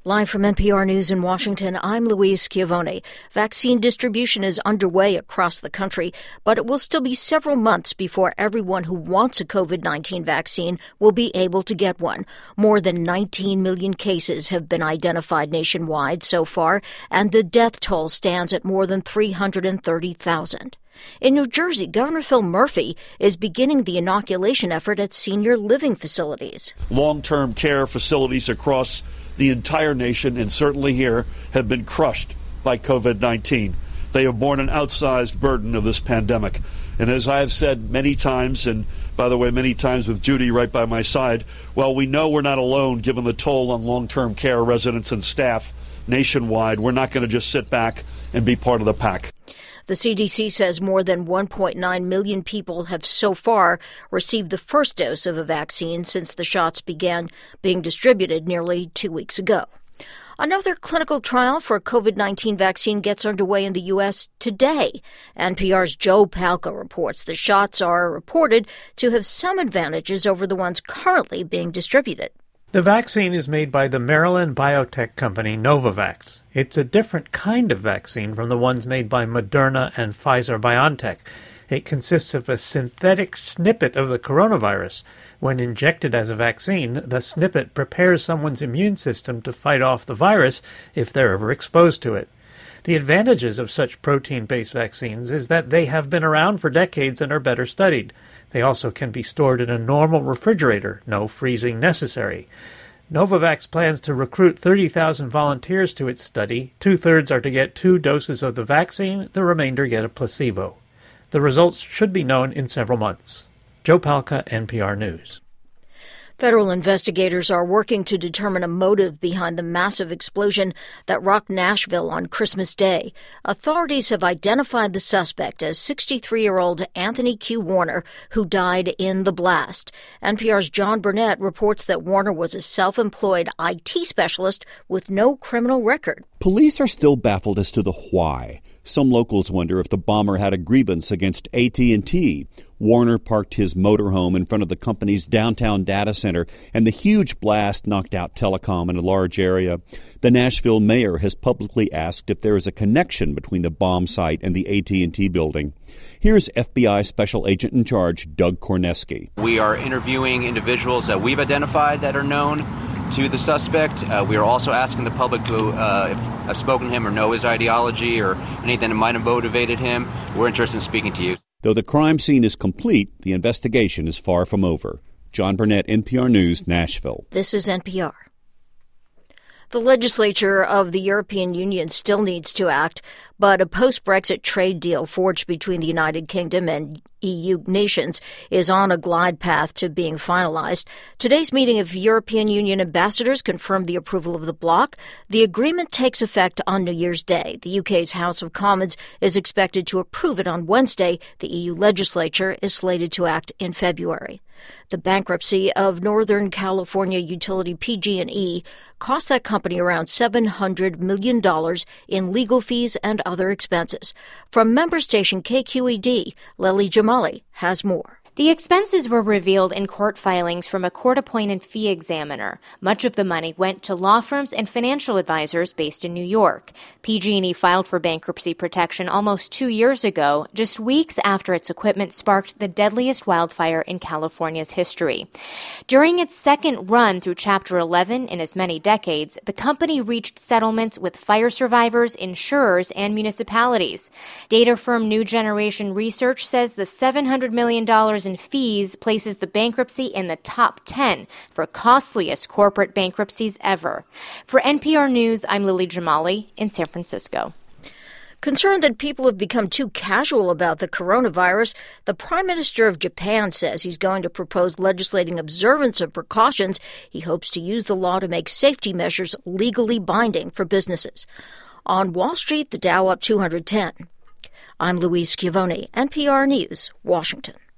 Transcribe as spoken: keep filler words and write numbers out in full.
Live from N P R News in Washington, I'm Louise Schiavone. Vaccine distribution is underway across the country, but it will still be several months before everyone who wants a covid nineteen vaccine will be able to get one. More than nineteen million cases have been identified nationwide so far, and the death toll stands at more than three hundred thirty thousand. In New Jersey, Governor Phil Murphy is beginning the inoculation effort at senior living facilities. Long-term care facilities across the entire nation, and certainly here, have been crushed by covid nineteen. They have borne an outsized burden of this pandemic. And as I have said many times, and by the way, many times with Judy right by my side, well, we know we're not alone given the toll on long-term care residents and staff nationwide. We're not going to just sit back and be part of the pack. The C D C says more than one point nine million people have so far received the first dose of a vaccine since the shots began being distributed nearly two weeks ago. Another clinical trial for a covid nineteen vaccine gets underway in the U S today. N P R's Joe Palca reports the shots are reported to have some advantages over the ones currently being distributed. The vaccine is made by the Maryland biotech company Novavax. It's a different kind of vaccine from the ones made by Moderna and Pfizer-BioNTech. It consists of a synthetic snippet of the coronavirus. When injected as a vaccine, the snippet prepares someone's immune system to fight off the virus if they're ever exposed to it. The advantages of such protein-based vaccines is that they have been around for decades and are better studied. They also can be stored in a normal refrigerator, no freezing necessary. Novavax plans to recruit thirty thousand volunteers to its study. Two-thirds are to get two doses of the vaccine, the remainder get a placebo. The results should be known in several months. Joe Palca, N P R News. Federal investigators are working to determine a motive behind the massive explosion that rocked Nashville on Christmas Day. Authorities have identified the suspect as sixty-three-year-old Anthony Q. Warner, who died in the blast. N P R's John Burnett reports that Warner was a self-employed I T specialist with no criminal record. Police are still baffled as to the why. Some locals wonder if the bomber had a grievance against A T and T. Warner parked his motorhome in front of the company's downtown data center, and the huge blast knocked out telecom in a large area. The Nashville mayor has publicly asked if there is a connection between the bomb site and the A T and T building. Here's F B I Special Agent in Charge Doug Korneski. We are interviewing individuals that we've identified that are known to the suspect. Uh, we are also asking the public to, uh, if I've spoken to him or know his ideology or anything that might have motivated him. We're interested in speaking to you. Though the crime scene is complete, the investigation is far from over. John Burnett, N P R News, Nashville. This is N P R. The legislature of the European Union still needs to act, but a post-Brexit trade deal forged between the United Kingdom and E U nations is on a glide path to being finalized. Today's meeting of European Union ambassadors confirmed the approval of the bloc. The agreement takes effect on New Year's Day. The U K's House of Commons is expected to approve it on Wednesday. The E U legislature is slated to act in February. The bankruptcy of Northern California utility P G and E cost that company around seven hundred million dollars in legal fees and other expenses. From member station K Q E D, Lily Jamali has more. The expenses were revealed in court filings from a court-appointed fee examiner. Much of the money went to law firms and financial advisors based in New York. P G and E filed for bankruptcy protection almost two years ago, just weeks after its equipment sparked the deadliest wildfire in California's history. During its second run through Chapter eleven in as many decades, the company reached settlements with fire survivors, insurers, and municipalities. Data firm New Generation Research says the seven hundred million dollars in fees places the bankruptcy in the top ten for costliest corporate bankruptcies ever. For N P R News, I'm Lily Jamali in San Francisco. Concerned that people have become too casual about the coronavirus, the Prime Minister of Japan says he's going to propose legislating observance of precautions. He hopes to use the law to make safety measures legally binding for businesses. On Wall Street, the Dow up two hundred ten. I'm Louise Schiavone, N P R News, Washington.